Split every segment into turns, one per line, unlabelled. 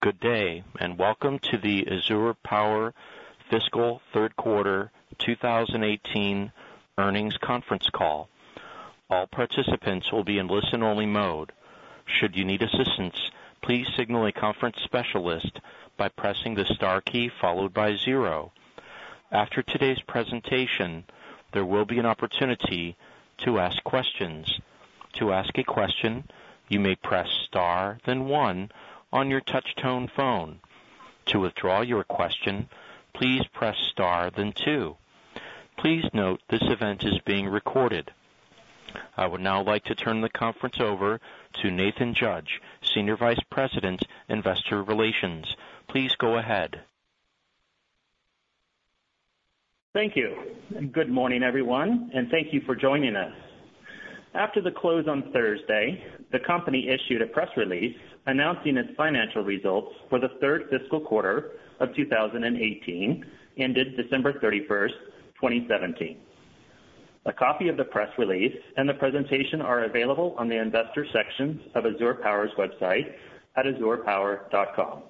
Good day, and welcome to the Azure Power Fiscal Third Quarter 2018 Earnings Conference Call. All participants will be in listen-only mode. Should you need assistance, please signal a conference specialist by pressing the star key followed by 0. After today's presentation, there will be an opportunity to ask questions. To ask a question, you may press star, then 1 on your touch-tone phone. To withdraw your question, please press star, then 2. Please note this event is being recorded. I would now like to turn the conference over to Nathan Judge, Senior Vice President, Investor Relations. Please go ahead.
Thank you. Good morning, everyone, and thank you for joining us. After the close on Thursday, the company issued a press release announcing its financial results for the third fiscal quarter of 2018, ended December 31st, 2017. A copy of the press release and the presentation are available on the investor sections of Azure Power's website at azurepower.com.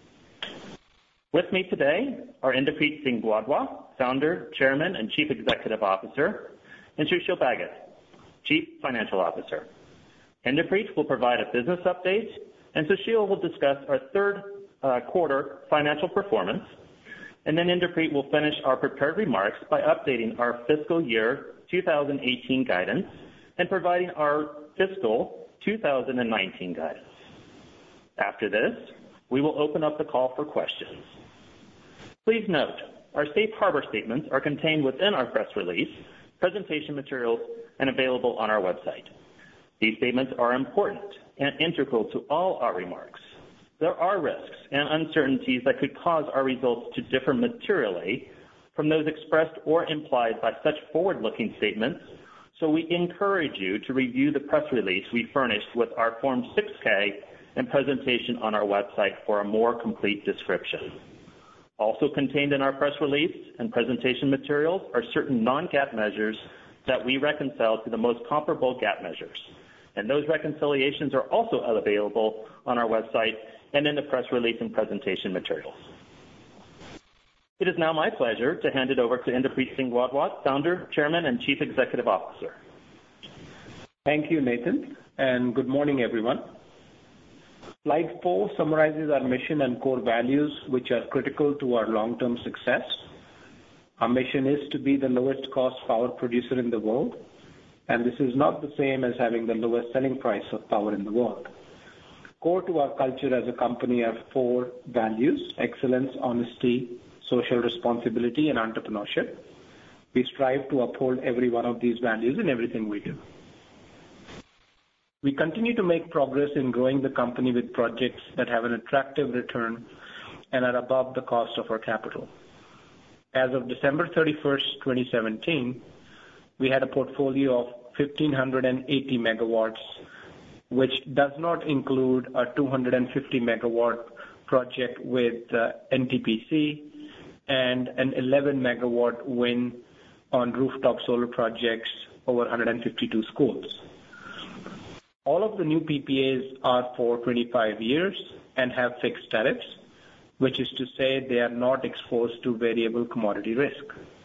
With me today are Inderpreet Singh Wadhwa, Founder, Chairman, and Chief Executive Officer, and Sushil Bhagat, Chief Financial Officer. Inderpreet will provide a business update, and Sushil will discuss our third quarter financial performance, and then Inderpreet will finish our prepared remarks by updating our fiscal year 2018 guidance and providing our fiscal 2019 guidance. After this, we will open up the call for questions. Please note, our safe harbor statements are contained within our press release, presentation materials, and available on our website. These statements are important and integral to all our remarks. There are risks and uncertainties that could cause our results to differ materially from those expressed or implied by such forward-looking statements, so we encourage you to review the press release we furnished with our Form 6K and presentation on our website for a more complete description. Also contained in our press release and presentation materials are certain non-GAAP measures that we reconcile to the most comparable GAAP measures. And those reconciliations are also available on our website and in the press release and presentation materials. It is now my pleasure to hand it over to Inderpreet Singh Wadhwa, Founder, Chairman, and Chief Executive Officer.
Thank you, Nathan, and good morning, everyone. Slide 4 summarizes our mission and core values, which are critical to our long-term success. Our mission is to be the lowest cost power producer in the world, and this is not the same as having the lowest selling price of power in the world. Core to our culture as a company are 4 values: excellence, honesty, social responsibility, and entrepreneurship. We strive to uphold every one of these values in everything we do. We continue to make progress in growing the company with projects that have an attractive return and are above the cost of our capital. As of December 31st, 2017, we had a portfolio of 1,580 megawatts, which does not include a 250 megawatt project with NTPC and an 11 megawatt win on rooftop solar projects over 152 schools. All of the new PPAs are for 25 years and have fixed tariffs, which is to say they are not exposed to variable commodity risk.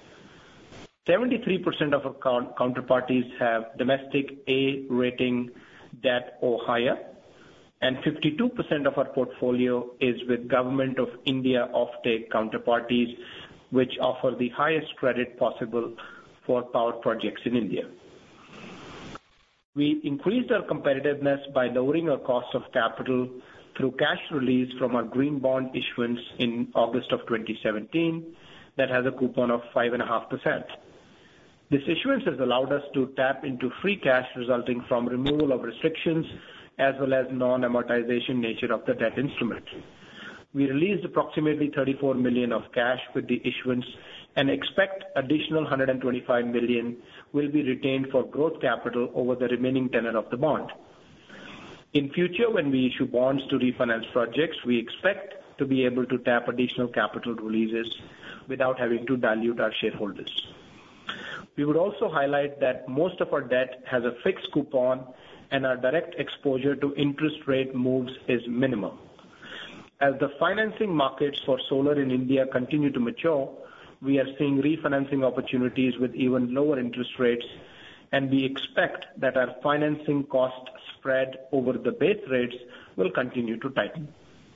73% of our counterparties have domestic A rating debt or higher, and 52% of our portfolio is with Government of India offtake counterparties, which offer the highest credit possible for power projects in India. We increased our competitiveness by lowering our cost of capital through cash release from our green bond issuance in August of 2017 that has a coupon of 5.5%. This issuance has allowed us to tap into free cash resulting from removal of restrictions as well as non-amortization nature of the debt instrument. We released approximately $34 million of cash with the issuance and expect additional $125 million will be retained for growth capital over the remaining tenor of the bond. In future, when we issue bonds to refinance projects, we expect to be able to tap additional capital releases without having to dilute our shareholders. We would also highlight that most of our debt has a fixed coupon and our direct exposure to interest rate moves is minimal. As the financing markets for solar in India continue to mature, we are seeing refinancing opportunities with even lower interest rates, and we expect that our financing cost spread over the base rates will continue to tighten.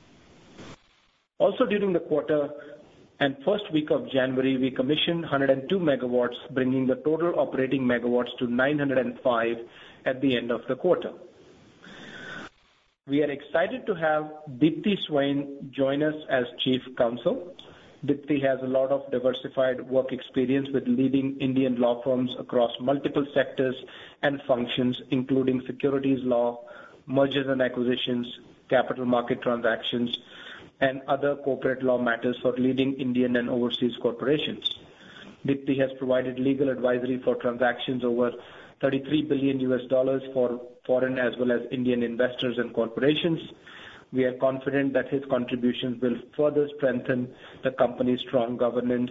Also during the quarter and first week of January, we commissioned 102 megawatts, bringing the total operating megawatts to 905 at the end of the quarter. We are excited to have Deepti Swain join us as Chief Counsel. Deepti has a lot of diversified work experience with leading Indian law firms across multiple sectors and functions, including securities law, mergers and acquisitions, capital market transactions, and other corporate law matters for leading Indian and overseas corporations. Deepti has provided legal advisory for transactions over $33 billion for foreign as well as Indian investors and corporations. We are confident that his contributions will further strengthen the company's strong governance.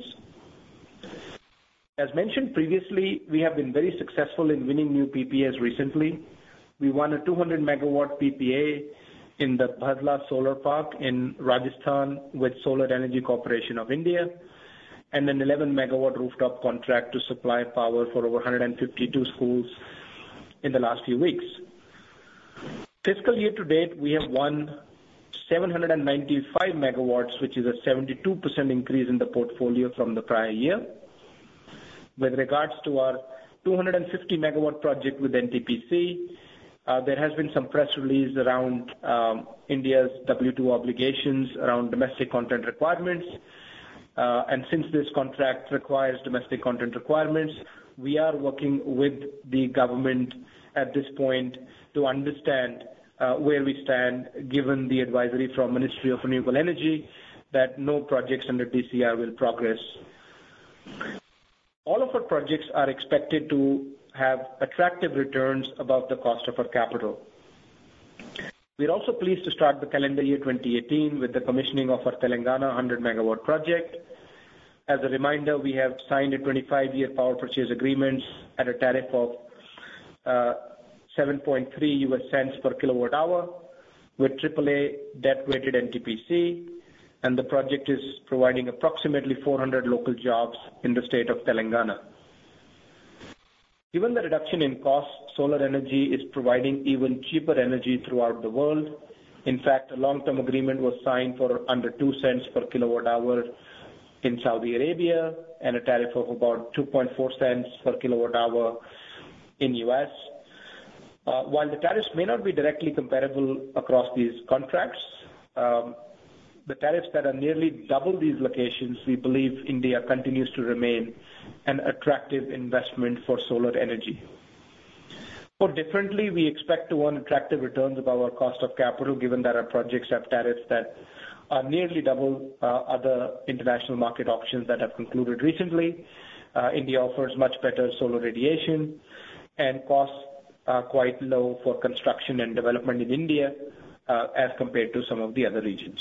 As mentioned previously, we have been very successful in winning new PPAs recently. We won a 200 megawatt PPA in the Bhadla Solar Park in Rajasthan with Solar Energy Corporation of India, and an 11 megawatt rooftop contract to supply power for over 152 schools in the last few weeks. Fiscal year to date, we have won 795 megawatts, which is a 72% increase in the portfolio from the prior year. With regards to our 250 megawatt project with NTPC, there has been some press release around India's W2 obligations around domestic content requirements. And since this contract requires domestic content requirements, we are working with the government at this point to understand where we stand, given the advisory from Ministry of Renewable Energy that no projects under DCR will progress. All of our projects are expected to have attractive returns above the cost of our capital. We're also pleased to start the calendar year 2018 with the commissioning of our Telangana 100 megawatt project. As a reminder, we have signed a 25-year power purchase agreement at a tariff of 7.3 US cents per kilowatt hour with AAA debt-rated NTPC, and the project is providing approximately 400 local jobs in the state of Telangana. Given the reduction in costs, solar energy is providing even cheaper energy throughout the world. In fact, a long-term agreement was signed for under 2 cents per kilowatt hour in Saudi Arabia and a tariff of about 2.4 cents per kilowatt hour in US. While the tariffs may not be directly comparable across these contracts, the tariffs that are nearly double these locations, we believe India continues to remain an attractive investment for solar energy. Put differently, we expect to earn attractive returns above our cost of capital, given that our projects have tariffs that are nearly double other international market options that have concluded recently. India offers much better solar radiation, and costs are quite low for construction and development in India as compared to some of the other regions.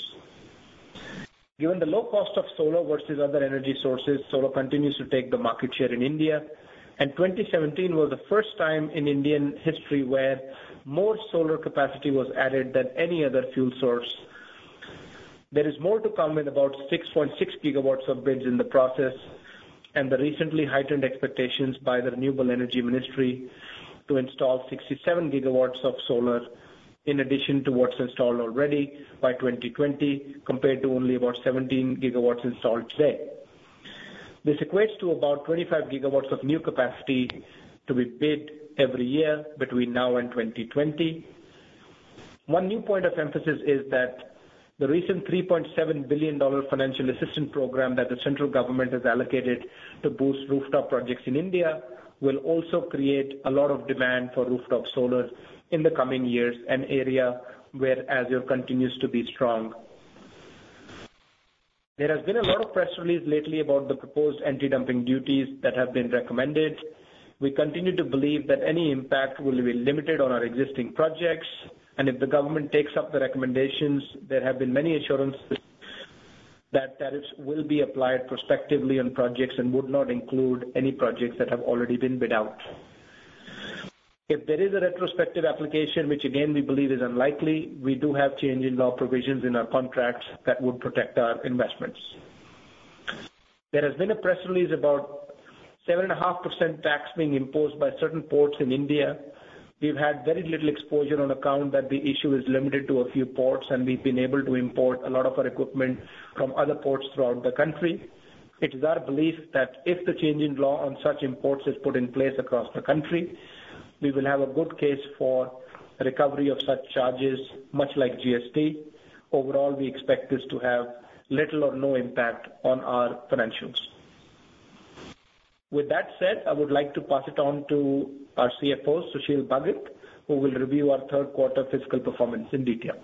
Given the low cost of solar versus other energy sources, solar continues to take the market share in India, and 2017 was the first time in Indian history where more solar capacity was added than any other fuel source. There is more to come with about 6.6 gigawatts of bids in the process, and the recently heightened expectations by the Renewable Energy Ministry to install 67 gigawatts of solar in addition to what's installed already by 2020, compared to only about 17 gigawatts installed today. This equates to about 25 gigawatts of new capacity to be bid every year between now and 2020. One new point of emphasis is that the recent $3.7 billion financial assistance program that the central government has allocated to boost rooftop projects in India will also create a lot of demand for rooftop solar in the coming years, an area where Azure continues to be strong. There has been a lot of press release lately about the proposed anti-dumping duties that have been recommended. We continue to believe that any impact will be limited on our existing projects, and if the government takes up the recommendations, there have been many assurances that tariffs will be applied prospectively on projects and would not include any projects that have already been bid out. If there is a retrospective application, which again we believe is unlikely, we do have change in law provisions in our contracts that would protect our investments. There has been a press release about 7.5% tax being imposed by certain ports in India. We've had very little exposure on account that the issue is limited to a few ports, and we've been able to import a lot of our equipment from other ports throughout the country. It is our belief that if the change in law on such imports is put in place across the country, we will have a good case for recovery of such charges, much like GST. Overall, we expect this to have little or no impact on our financials. With that said, I would like to pass it on to our CFO, Sushil Bhagat, who will review our third quarter fiscal performance in detail.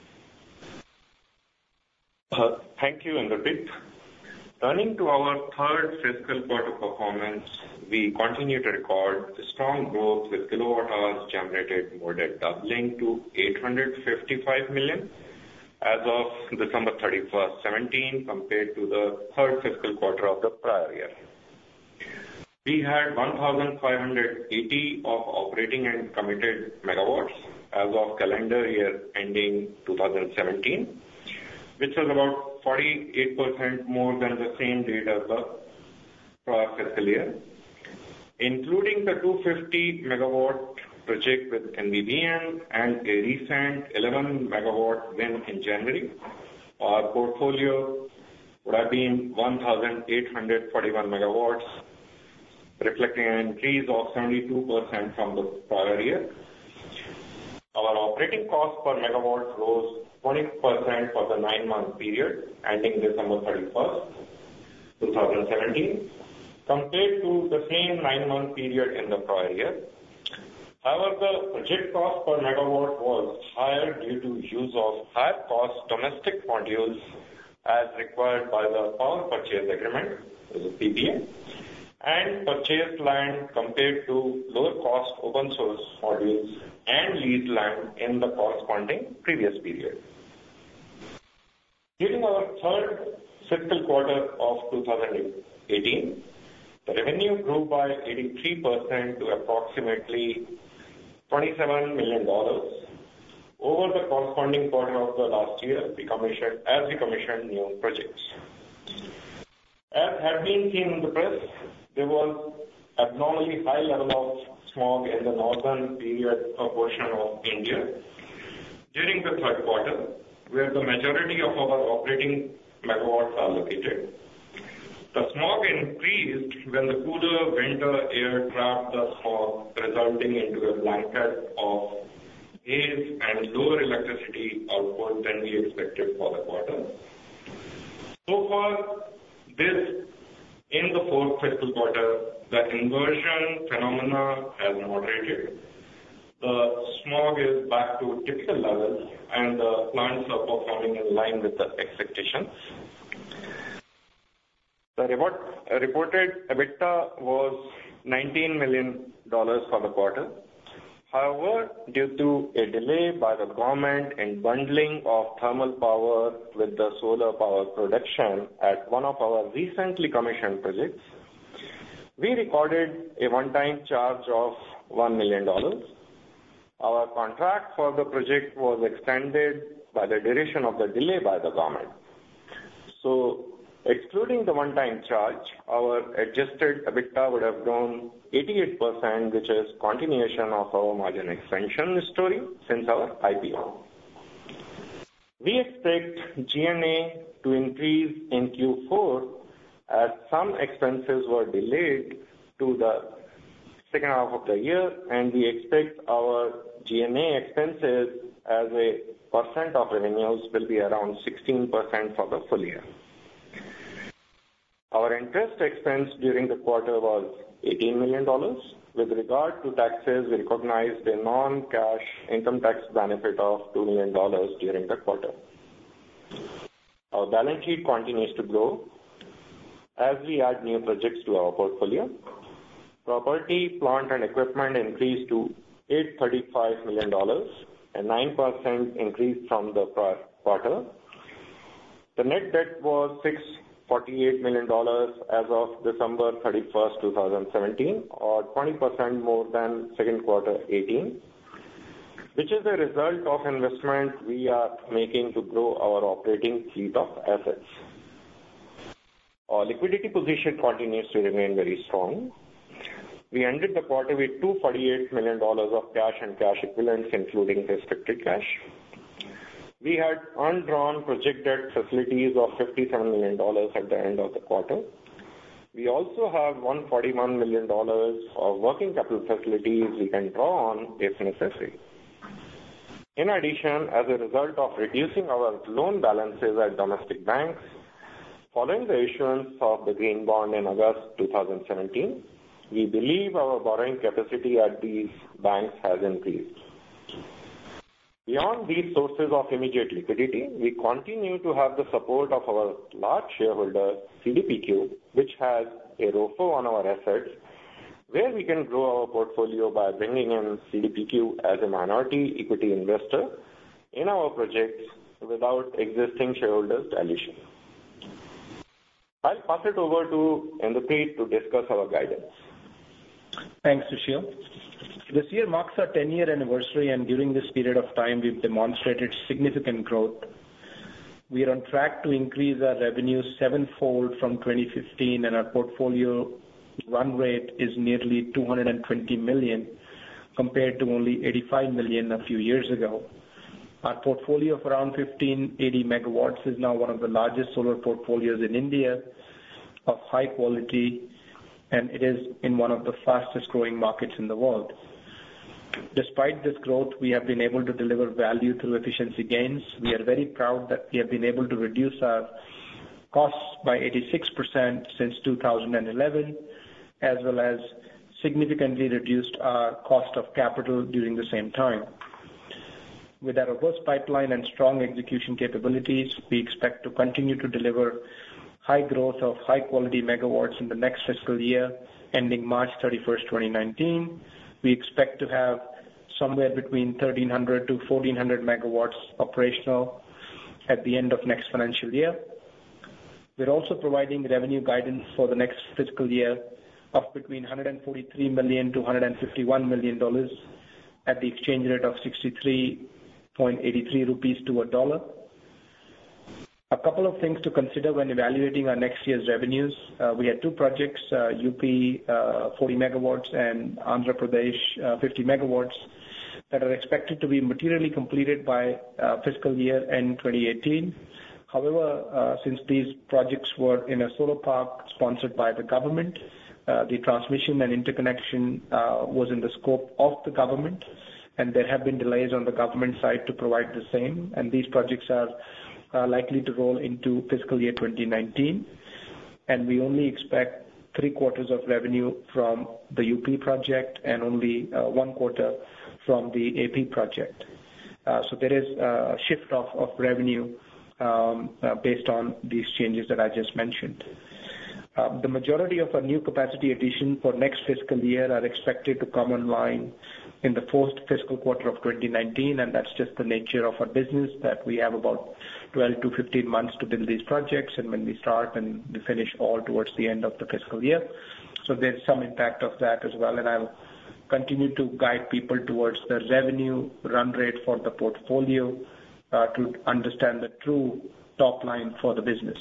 Thank you, Indrajit. Turning to our third fiscal quarter performance, we continue to record strong growth with kilowatt hours generated more than doubling to 855 million as of December 31st, 17 compared to the third fiscal quarter of the prior year. We had 1,580 of operating and committed megawatts as of calendar year ending 2017, which was about 48% more than the same date as the prior fiscal year. Including the 250 megawatt project with NVVN and a recent 11 megawatt win in January, our portfolio would have been 1,841 megawatts, reflecting an increase of 72% from the prior year. Our operating cost per megawatt rose 20% for the 9-month period ending December 31st, 2017, compared to the same 9-month period in the prior year. However, the project cost per megawatt was higher due to use of higher-cost domestic modules as required by the Power Purchase Agreement, the PPA, and purchased land compared to lower-cost open-source modules and leased land in the corresponding previous period. During our third fiscal quarter of 2018, the revenue grew by 83% to approximately $27 million. Over the corresponding quarter of the last year, we commissioned new projects. As had been seen in the press, there was abnormally high level of smog in the northern portion of India during the third quarter, where the majority of our operating megawatts are located. The smog increased when the cooler winter air trapped the smog, resulting into a blanket of haze and lower electricity output than we expected for the quarter. So far, in the fourth fiscal quarter, the inversion phenomena has moderated. The smog is back to typical levels, and the plants are performing in line with the expectations. The reported EBITDA was $19 million for the quarter. However, due to a delay by the government in bundling of thermal power with the solar power production at one of our recently commissioned projects, we recorded a one-time charge of $1 million. Our contract for the project was extended by the duration of the delay by the government. So, excluding the one-time charge, our adjusted EBITDA would have grown 88%, which is continuation of our margin expansion story since our IPO. We expect G&A to increase in Q4 as some expenses were delayed to the second half of the year, and we expect our G&A expenses as a percent of revenues will be around 16% for the full year. Our interest expense during the quarter was $18 million. With regard to taxes, we recognized a non-cash income tax benefit of $2 million during the quarter. Our balance sheet continues to grow as we add new projects to our portfolio. Property, plant, and equipment increased to $835 million, a 9% increase from the prior quarter. The net debt was $48 million as of December 31st, 2017, or 20% more than second quarter 18, which is a result of investment we are making to grow our operating fleet of assets. Our liquidity position continues to remain very strong. We ended the quarter with $248 million of cash and cash equivalents, including restricted cash. We had undrawn project debt facilities of $57 million at the end of the quarter. We also have $141 million of working capital facilities we can draw on if necessary. In addition, as a result of reducing our loan balances at domestic banks, following the issuance of the green bond in August 2017, we believe our borrowing capacity at these banks has increased. Beyond these sources of immediate liquidity, we continue to have the support of our large shareholder, CDPQ, which has a ROFO on our assets, where we can grow our portfolio by bringing in CDPQ as a minority equity investor in our projects without existing shareholders' dilution. I'll pass it over to Inderpreet to discuss our guidance.
Thanks, Sushil. This year marks our 10-year anniversary, and during this period of time, we've demonstrated significant growth. We are on track to increase our revenue sevenfold from 2015, and our portfolio run rate is nearly $220 million compared to only $85 million a few years ago. Our portfolio of around 1580 megawatts is now one of the largest solar portfolios in India of high quality, and it is in one of the fastest growing markets in the world. Despite this growth, we have been able to deliver value through efficiency gains. We are very proud that we have been able to reduce our costs by 86% since 2011, as well as significantly reduced our cost of capital during the same time. With our robust pipeline and strong execution capabilities, we expect to continue to deliver high growth of high-quality megawatts in the next fiscal year, ending March 31st, 2019. We expect to have somewhere between 1,300 to 1,400 megawatts operational at the end of next financial year. We're also providing revenue guidance for the next fiscal year of between $143 million to $151 million at the exchange rate of 63.83 rupees to a dollar. A couple of things to consider when evaluating our next year's revenues. We had two projects, UP 40 megawatts and Andhra Pradesh 50 megawatts, that are expected to be materially completed by fiscal year end 2018. However, since these projects were in a solar park sponsored by the government, the transmission and interconnection was in the scope of the government, and there have been delays on the government side to provide the same, and these projects are likely to roll into fiscal year 2019, and we only expect 3 quarters of revenue from the UP project and only 1 quarter from the AP project. So there is a shift of revenue based on these changes that I just mentioned. The majority of our new capacity addition for next fiscal year are expected to come online in the first fiscal quarter of 2019, and that's just the nature of our business, that we have about 12 to 15 months to build these projects, and when we start and we finish all towards the end of the fiscal year. So there's some impact of that as well, and I'll continue to guide people towards the revenue run rate for the portfolio to understand the true top line for the business.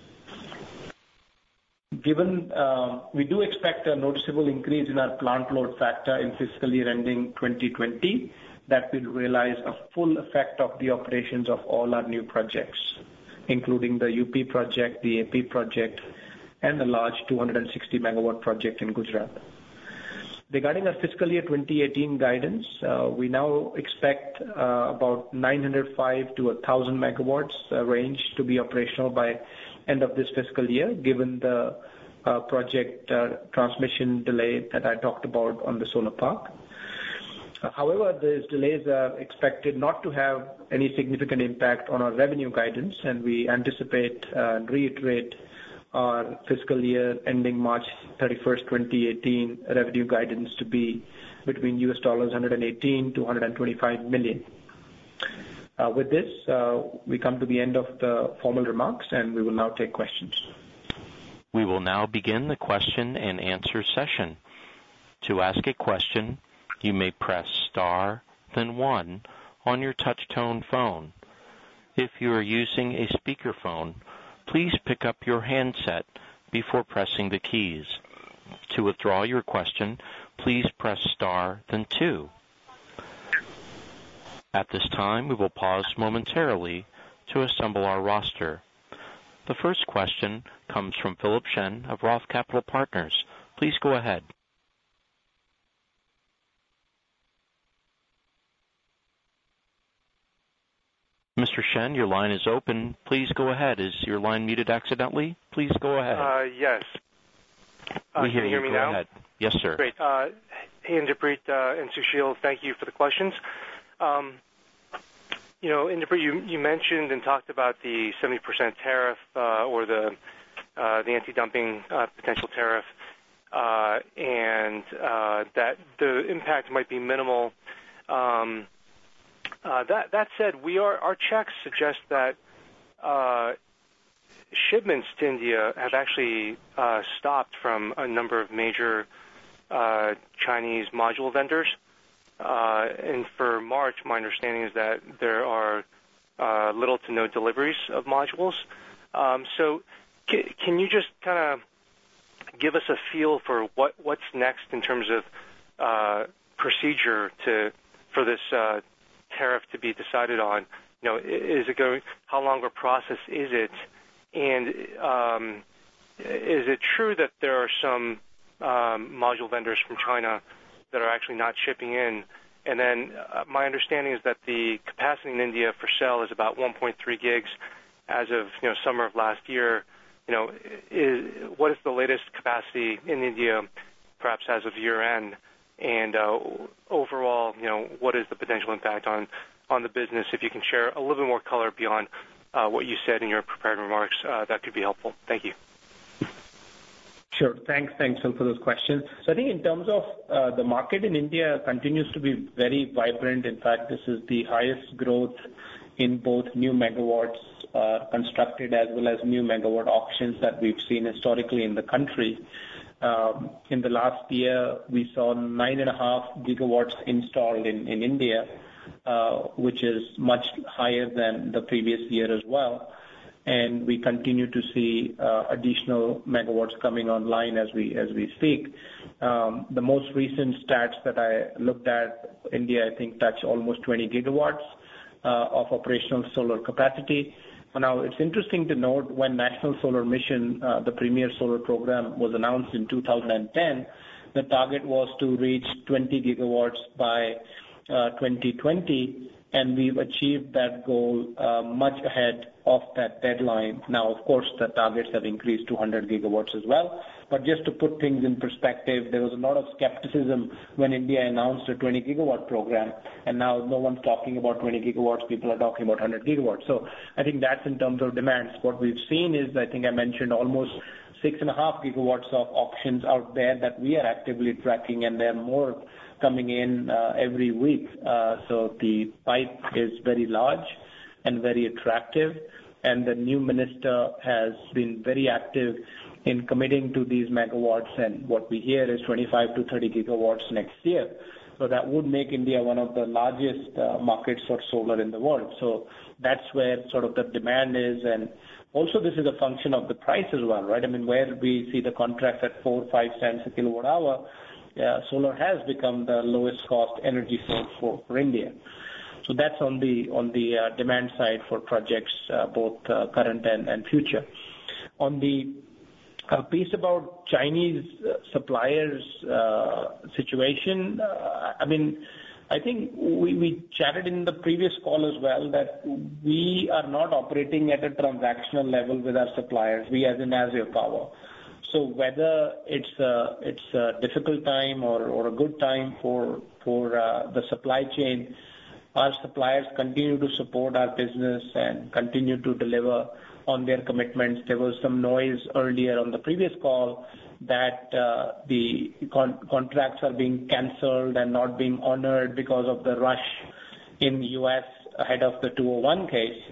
Given we do expect a noticeable increase in our plant load factor in fiscal year ending 2020, that will realize a full effect of the operations of all our new projects, including the UP project, the AP project, and the large 260 megawatt project in Gujarat. Regarding our fiscal year 2018 guidance, we now expect about 905 to 1,000 megawatts range to be operational by end of this fiscal year, given the project transmission delay that I talked about on the solar park. However, these delays are expected not to have any significant impact on our revenue guidance, and we anticipate and reiterate our fiscal year ending March 31st, 2018 revenue guidance to be between $118 to $125 million. With this, we come to the end of the formal remarks, and we will now take questions.
We will now begin the question and answer session. To ask a question, you may press star, then 1 on your touch-tone phone. If you are using a speakerphone, please pick up your handset before pressing the keys. To withdraw your question, please press star, then 2. At this time, we will pause momentarily to assemble our roster. The first question comes from Philip Shen of Roth Capital Partners. Please go ahead. Mr. Shen, your line is open. Please go ahead. Is your line muted accidentally? Please go ahead.
Yes.
Can you hear me now?
Ahead.
Yes, sir.
Great. Hey, Inderpreet and Sushil, thank you for the questions. Inderpreet, you mentioned and talked about the 70% tariff or the anti-dumping potential tariff, and that the impact might be minimal. That said, our checks suggest that shipments to India have actually stopped from a number of major Chinese module vendors. And for March, my understanding is that there are little to no deliveries of modules. So can you just kind of give us a feel for what's next in terms of procedure for this tariff to be decided on? Is it going? How long a process is it? And is it true that there are some module vendors from China that are actually not shipping in? And then my understanding is that the capacity in India for cell is about 1.3 gigs as of summer of last year. What is the latest capacity in India, perhaps as of year end? And overall, what is the potential impact on the business? If you can share a little bit more color beyond what you said in your prepared remarks, that could be helpful. Thank you.
Sure. Thanks, Phil, for those questions. So I think in terms of the market in India continues to be very vibrant. In fact, this is the highest growth in both new megawatts constructed as well as new megawatt auctions that we've seen historically in the country. In the last year, we saw 9.5 gigawatts installed in India, which is much higher than the previous year as well. And we continue to see additional megawatts coming online as we speak. The most recent stats that I looked at, India, I think, touch almost 20 gigawatts of operational solar capacity. Now, it's interesting to note when National Solar Mission, the Premier Solar Program, was announced in 2010, the target was to reach 20 gigawatts by 2020, and we've achieved that goal much ahead of that deadline. Now, of course, the targets have increased to 100 gigawatts as well. But just to put things in perspective, there was a lot of skepticism when India announced a 20-gigawatt program, and now no one's talking about 20 gigawatts. People are talking about 100 gigawatts. So I think that's in terms of demands. What we've seen is, I think I mentioned, almost 6.5 gigawatts of options out there that we are actively tracking, and there are more coming in every week. So the pipe is very large and very attractive, and the new minister has been very active in committing to these megawatts, and what we hear is 25 to 30 gigawatts next year. So that would make India one of the largest markets for solar in the world. So that's where sort of the demand is, and also this is a function of the price as well, right? I mean, where we see the contracts at 4-5 cents a kilowatt hour, solar has become the lowest cost energy source for India. So that's on the demand side for projects, both current and future. On the piece about Chinese suppliers situation, I mean, I think we chatted in the previous call as well that we are not operating at a transactional level with our suppliers, we as in Azure Power. So whether it's a difficult time or a good time for the supply chain, our suppliers continue to support our business and continue to deliver on their commitments. There was some noise earlier on the previous call that the contracts are being canceled and not being honored because of the rush in the U.S. ahead of the 201 case.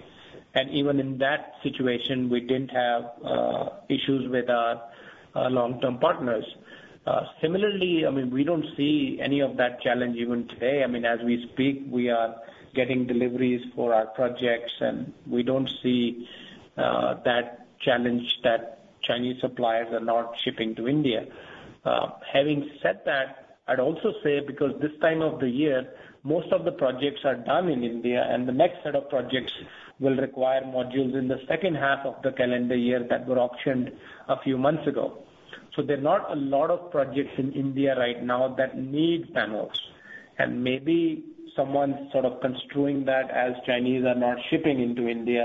And even in that situation, we didn't have issues with our long-term partners. Similarly, we don't see any of that challenge even today. As we speak, we are getting deliveries for our projects, and we don't see that challenge that Chinese suppliers are not shipping to India. Having said that, I'd also say, because this time of the year, most of the projects are done in India, and the next set of projects will require modules in the second half of the calendar year that were auctioned a few months ago. So there are not a lot of projects in India right now that need panels. And maybe someone sort of construing that as Chinese are not shipping into India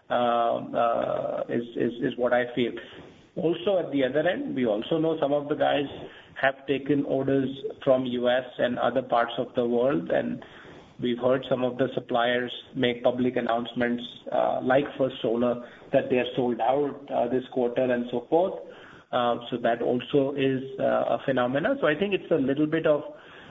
is what I feel. Also, at the other end, we also know some of the guys have taken orders from US and other parts of the world, and we've heard some of the suppliers make public announcements like First Solar that they are sold out this quarter and so forth. So that also is a phenomena. So I think it's a little bit of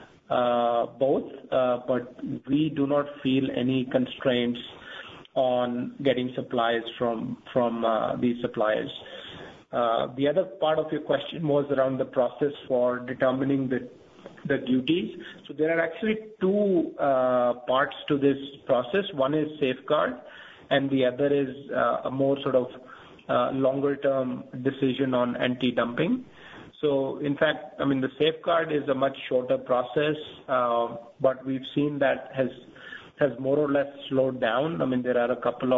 both, but we do not feel any constraints on getting supplies from these suppliers. The other part of your question was around the process for determining the duties. So there are actually two parts to this process. One is safeguard, and the other is a more sort of longer-term decision on anti-dumping. So in fact, the safeguard is a much shorter process, but we've seen that has more or less slowed down. There are a couple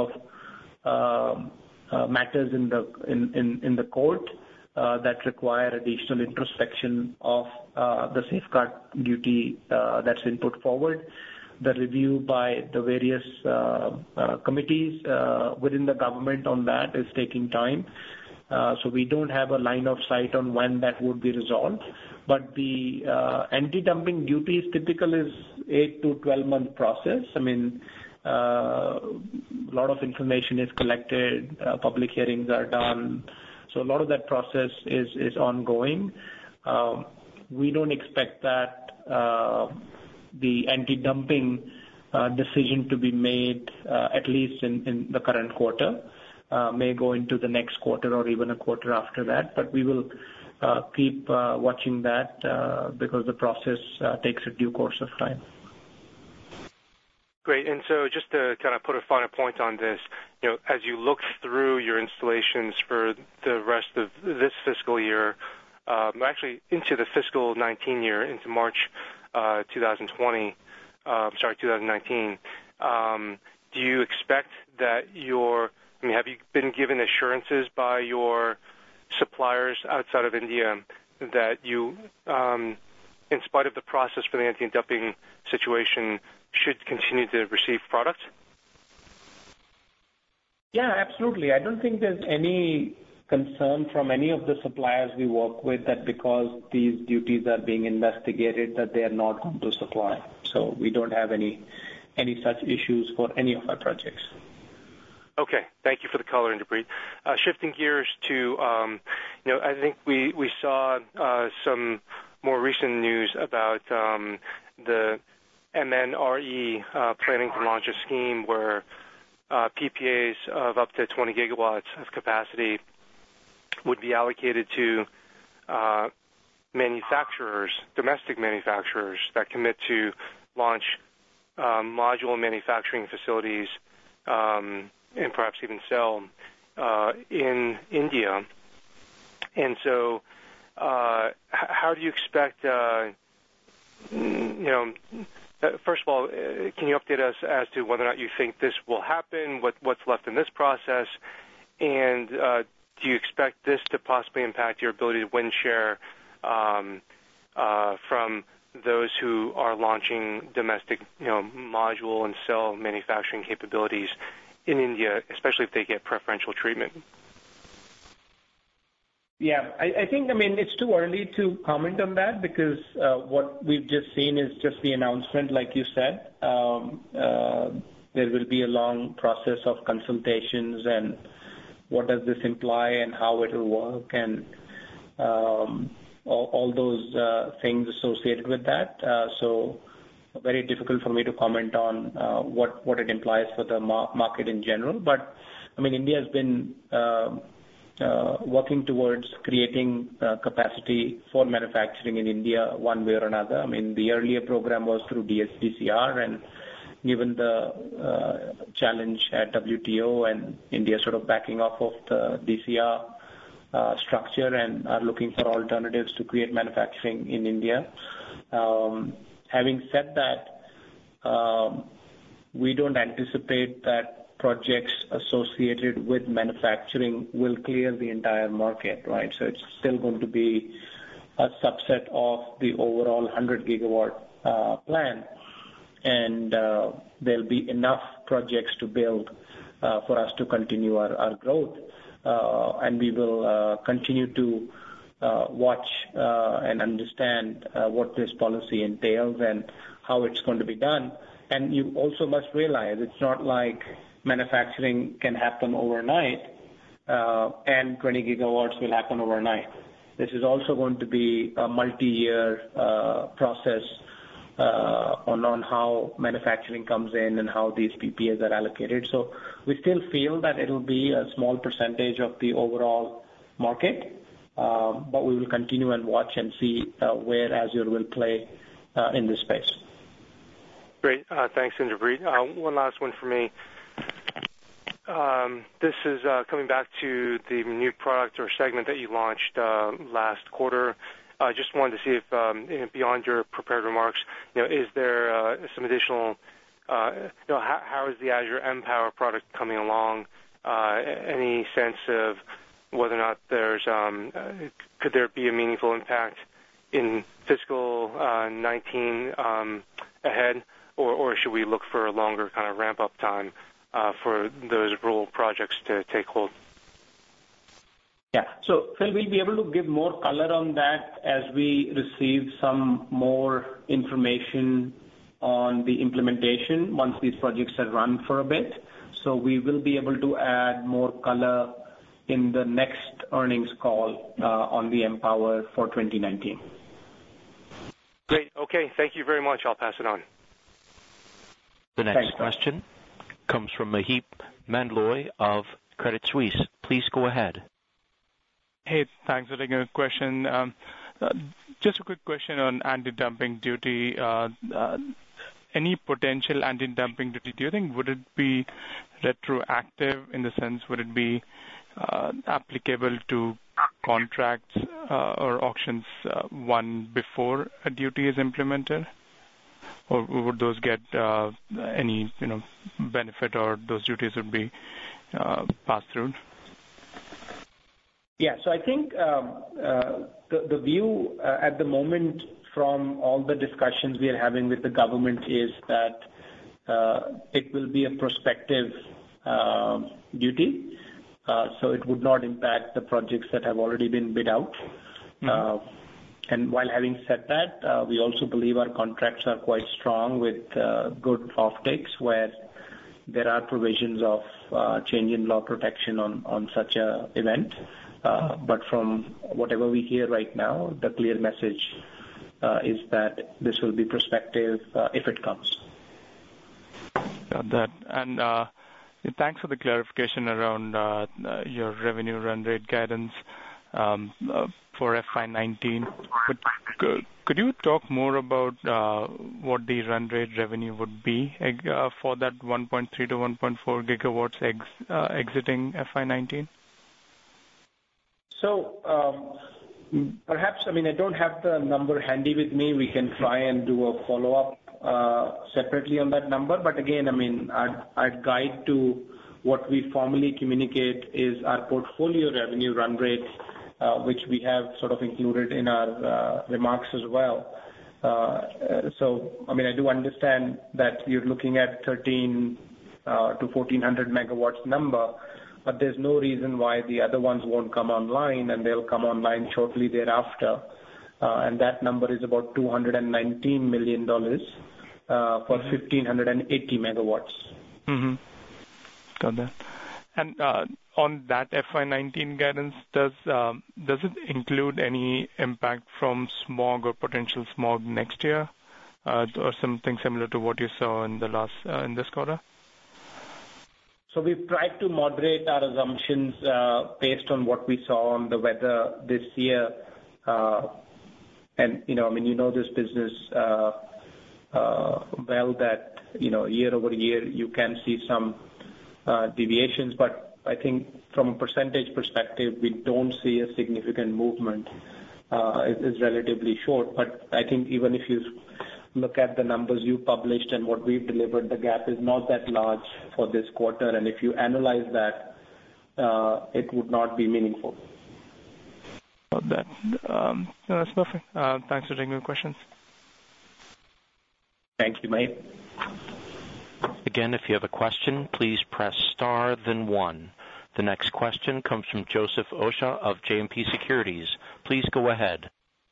of matters in the court that require additional introspection of the safeguard duty that's been put forward. The review by the various committees within the government on that is taking time. So we don't have a line of sight on when that would be resolved. But the anti-dumping duties typical is 8 to 12-month process. A lot of information is collected, public hearings are done. So a lot of that process is ongoing. We don't expect that the anti-dumping decision to be made, at least in the current quarter. May go into the next quarter or even a quarter after that, but we will keep watching that because the process takes a due course of time.
Great. And so just to kind of put a finer point on this, as you look through your installations for the rest of this fiscal year, actually into the fiscal 19 year, into March 2019, do you expect that have you been given assurances by your suppliers outside of India that you, in spite of the process for the anti-dumping situation, should continue to receive product?
Yeah, absolutely. I don't think there's any concern from any of the suppliers we work with that because these duties are being investigated that they are not going to supply. So we don't have any such issues for any of our projects.
Okay, thank you for the color, Inderpreet. Shifting gears to, I think we saw some more recent news about the MNRE planning to launch a scheme where PPAs of up to 20 gigawatts of capacity would be allocated to manufacturers, domestic manufacturers that commit to launch module manufacturing facilities and perhaps even sell in India. And so how do you expect, first of all, can you update us as to whether or not you think this will happen, what's left in this process, and do you expect this to possibly impact your ability to win share from those who are launching domestic module and cell manufacturing capabilities in India, especially if they get preferential treatment?
Yeah, I think, it's too early to comment on that because what we've just seen is just the announcement, like you said. There will be a long process of consultations and what does this imply and how it will work and all those things associated with that. So very difficult for me to comment on what it implies for the market in general. But I mean, India has been working towards creating capacity for manufacturing in India one way or another. I mean, the earlier program was through DCR, and given the challenge at WTO and India sort of backing off of the DCR structure and are looking for alternatives to create manufacturing in India. Having said that, we don't anticipate that projects associated with manufacturing will clear the entire market, right? So it's still going to be a subset of the overall 100 gigawatt plan, and there'll be enough projects to build for us to continue our growth. And we will continue to watch and understand what this policy entails and how it's going to be done. And you also must realize it's not like manufacturing can happen overnight and 20 gigawatts will happen overnight. This is also going to be a multi-year process on how manufacturing comes in and how these PPAs are allocated. So we still feel that it'll be a small percentage of the overall market, but we will continue and watch and see where Azure will play in this space.
Great. Thanks, Indrapreet. One last one for me. This is coming back to the new product or segment that you launched last quarter. I just wanted to see if, beyond your prepared remarks, is there some additional, how is the Azure Empower product coming along? Any sense of whether or not could there be a meaningful impact in fiscal 19 ahead, or should we look for a longer kind of ramp-up time for those rural projects to take hold?
Yeah. So, Phil, we'll be able to give more color on that as we receive some more information on the implementation once these projects are run for a bit. So we will be able to add more color in the next earnings call on the Empower for 2019.
Great. Okay. Thank you very much. I'll pass it on.
The next question comes from Maheep Mandloi of Credit Suisse. Please go ahead.
Hey, thanks for taking a question. Just a quick question on anti-dumping duty. Any potential anti-dumping duty, do you think, would it be retroactive in the sense, would it be applicable to contracts or auctions won before a duty is implemented? Or would those get any benefit, or those duties would be passed through?
Yeah, so I think the view at the moment from all the discussions we are having with the government is that it will be a prospective duty, so it would not impact the projects that have already been bid out. Mm-hmm. And while having said that, we also believe our contracts are quite strong with good offtakes where there are provisions of change in law protection on such a event. But from whatever we hear right now, the clear message is that this will be prospective if it comes.
Got that. And thanks for the clarification around your revenue run rate guidance for FY19. But could you talk more about what the run rate revenue would be for that 1.3 to 1.4 gigawatts exiting FY19?
So perhaps, I don't have the number handy with me. We can try and do a follow-up separately on that number. But again, I'd guide to what we formally communicate is our portfolio revenue run rate, which we have sort of included in our remarks as well. So, I do understand that you're looking at 13 to 1400 megawatts number, but there's no reason why the other ones won't come online, and they'll come online shortly thereafter. And that number is about $219 million for 1,580 megawatts.
Mm-hmm. Got that. And on that FY19 guidance, does it include any impact from smog or potential smog next year? or something similar to what you saw in this quarter?
So we've tried to moderate our assumptions based on what we saw on the weather this year. And, this business well that, year over year you can see some deviations, but I think from a percentage perspective, we don't see a significant movement. It's relatively short, but I think even if you look at the numbers you published and what we've delivered, the gap is not that large for this quarter, and if you analyze that, it would not be meaningful.
That's perfect. Thanks for taking the questions.
Thank you, Mahit.
Again, if you have a question, please press star, then 1. The next question comes from Joseph Osha of JMP Securities. Please go ahead.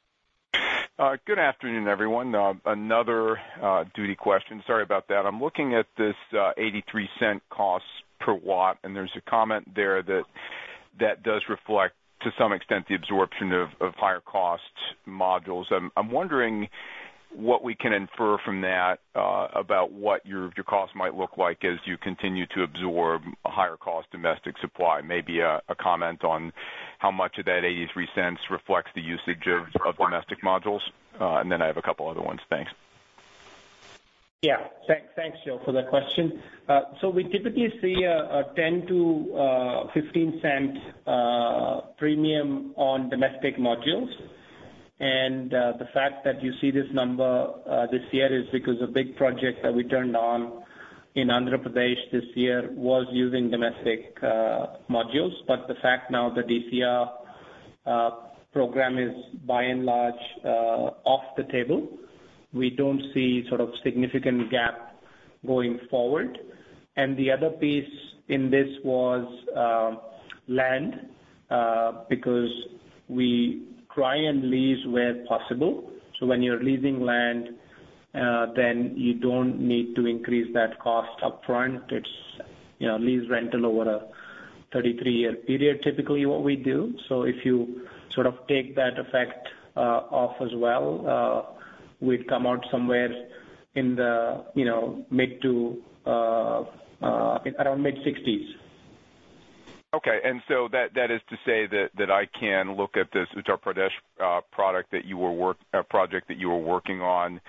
Good afternoon, everyone. Another duty question. Sorry about that. I'm looking at this 83-cent cost per watt, and there's a comment there that does reflect, to some extent, the absorption of higher cost modules. I'm wondering what we can infer from that about what your costs might look like as you continue to absorb a higher cost domestic supply. Maybe a comment on how much of that 83 cents reflects the usage of domestic modules, and then I have a couple other ones. Thanks.
Yeah, thanks, Joe, for that question. So we typically see a 10 to 15 cent premium on domestic modules. And the fact that you see this number this year is because a big project that we turned on in Andhra Pradesh this year was using domestic modules. But the fact now the DCR program is by and large off the table, we don't see sort of significant gap going forward. And the other piece in this was land, because we try and lease where possible. So when you're leasing land, then you don't need to increase that cost up front. It's lease rental over a 33-year period, typically what we do. So if you sort of take that effect off as well, we'd come out somewhere in the mid to around mid-60s.
Okay, and so that is to say that I can look at this Uttar Pradesh project that you were working on,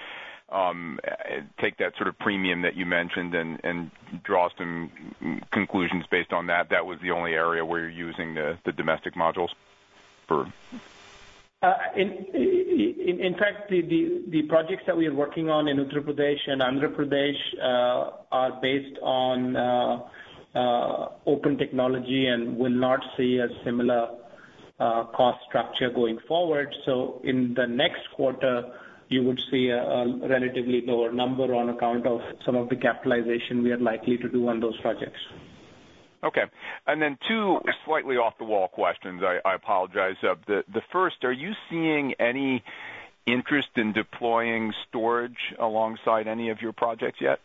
take that sort of premium that you mentioned, and draw some conclusions based on that. That was the only area where you're using the domestic modules for.
In fact, the projects that we are working on in Uttar Pradesh and Andhra Pradesh are based on open technology and will not see a similar cost structure going forward. So in the next quarter, you would see a relatively lower number on account of some of the capitalization we are likely to do on those projects.
Okay. And then two slightly off-the-wall questions. I apologize. The first, are you seeing any interest in deploying storage alongside any of your projects yet?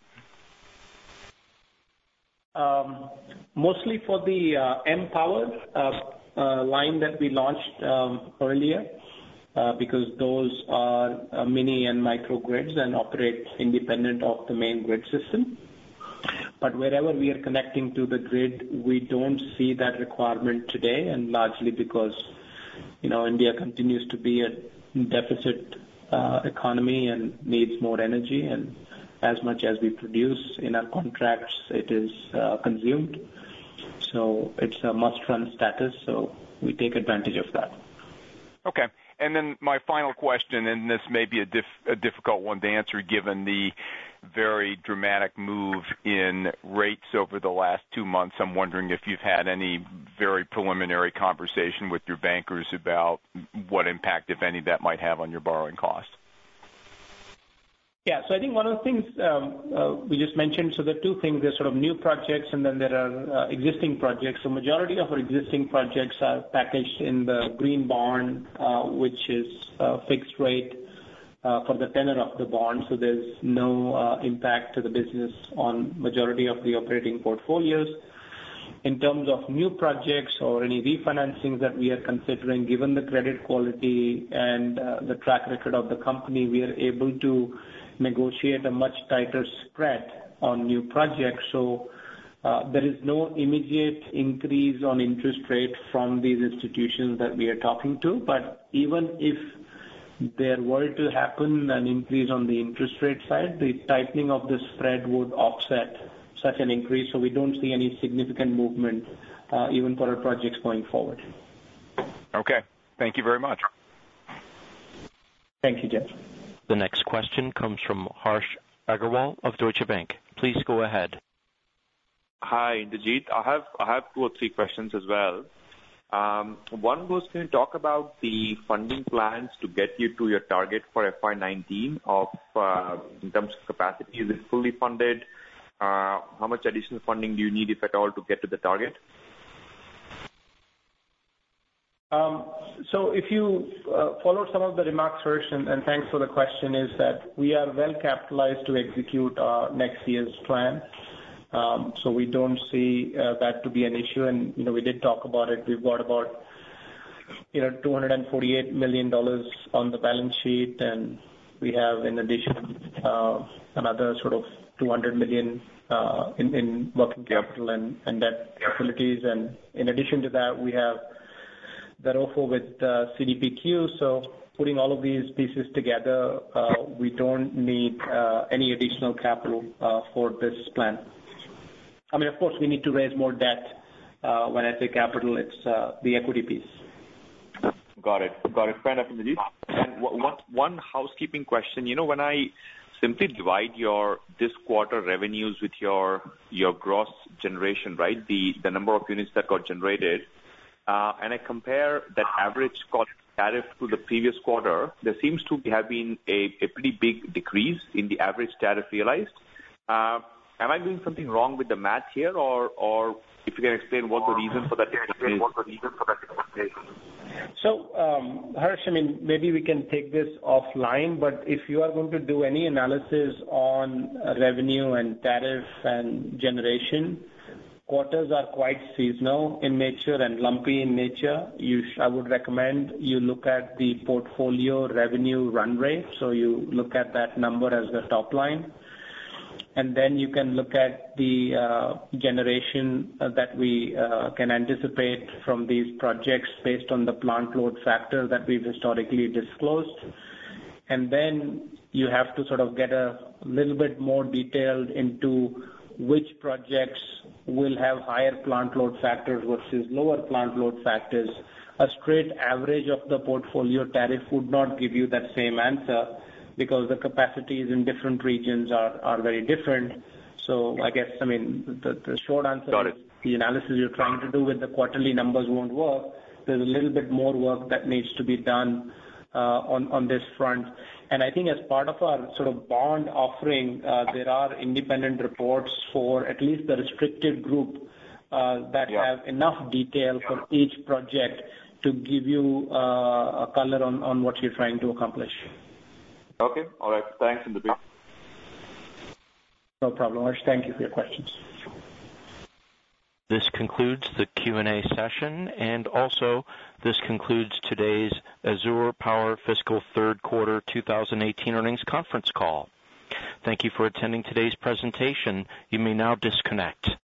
Mostly for the mPower line that we launched earlier, because those are mini and micro grids and operate independent of the main grid system. But wherever we are connecting to the grid, we don't see that requirement today, and largely because India continues to be a deficit economy and needs more energy, and as much as we produce in our contracts, it is consumed. So it's a must-run status, so we take advantage of that.
Okay. And then my final question, and this may be a difficult one to answer given the very dramatic move in rates over the last 2 months. I'm wondering if you've had any very preliminary conversation with your bankers about what impact, if any, that might have on your borrowing costs.
Yeah, so I think one of the things we just mentioned, so there are two things. There's sort of new projects and then there are existing projects. So majority of our existing projects are packaged in the green bond, which is fixed rate for the tenor of the bond. So there's no impact to the business on majority of the operating portfolios. In terms of new projects or any refinancings that we are considering, given the credit quality and the track record of the company, we are able to negotiate a much tighter spread on new projects. So there is no immediate increase on interest rate from these institutions that we are talking to. But even if there were to happen an increase on the interest rate side, the tightening of the spread would offset such an increase. So we don't see any significant movement even for our projects going forward.
Okay. Thank you very much.
Thank you, Jeff.
The next question comes from Harsh Agarwal of Deutsche Bank. Please go ahead.
Hi, Indrajit. I have 2 or 3 questions as well. One was, can you talk about the funding plans to get you to your target for FY19 of in terms of capacity? Is it fully funded? How much additional funding do you need, if at all, to get to the target?
So if you followed some of the remarks first, and thanks for the question, is that we are well capitalized to execute our next year's plan. So we don't see that to be an issue. And, we did talk about it. We've got about, $248 million on the balance sheet, and we have, in addition, another sort of $200 million in working capital and debt facilities. And in addition to that, we have the ROFO with CDPQ. So putting all of these pieces together, we don't need any additional capital for this plan. I mean, of course, we need to raise more debt. When I say capital, it's the equity piece.
Got it. Fair enough, Indrajit. And one housekeeping question. When I simply divide your this quarter revenues with your gross generation, right, the number of units that got generated, and I compare that average cost tariff to the previous quarter, there seems to have been a pretty big decrease in the average tariff realized. Am I doing something wrong with the math here, or if you can explain what the reason for that is?
So, Harsh, I mean, maybe we can take this offline, but if you are going to do any analysis on revenue and tariff and generation, quarters are quite seasonal in nature and lumpy in nature. I would recommend you look at the portfolio revenue run rate. So you look at that number as the top line. And then you can look at the generation that we can anticipate from these projects based on the plant load factor that we've historically disclosed. And then you have to sort of get a little bit more detailed into which projects will have higher plant load factors versus lower plant load factors. A straight average of the portfolio tariff would not give you that same answer, because the capacities in different regions are very different. So I guess, I mean, the short answer is the analysis you're trying to do with the quarterly numbers won't work. There's a little bit more work that needs to be done on this front. And I think as part of our sort of bond offering, there are independent reports for at least the restricted group that have enough detail for each project to give you a color on what you're trying to accomplish.
Okay. All right. Thanks, Indrajit.
No problem, Harsh. Thank you for your questions.
This concludes the Q&A session, and also this concludes today's Azure Power Fiscal Third Quarter 2018 Earnings Conference Call. Thank you for attending today's presentation. You may now disconnect.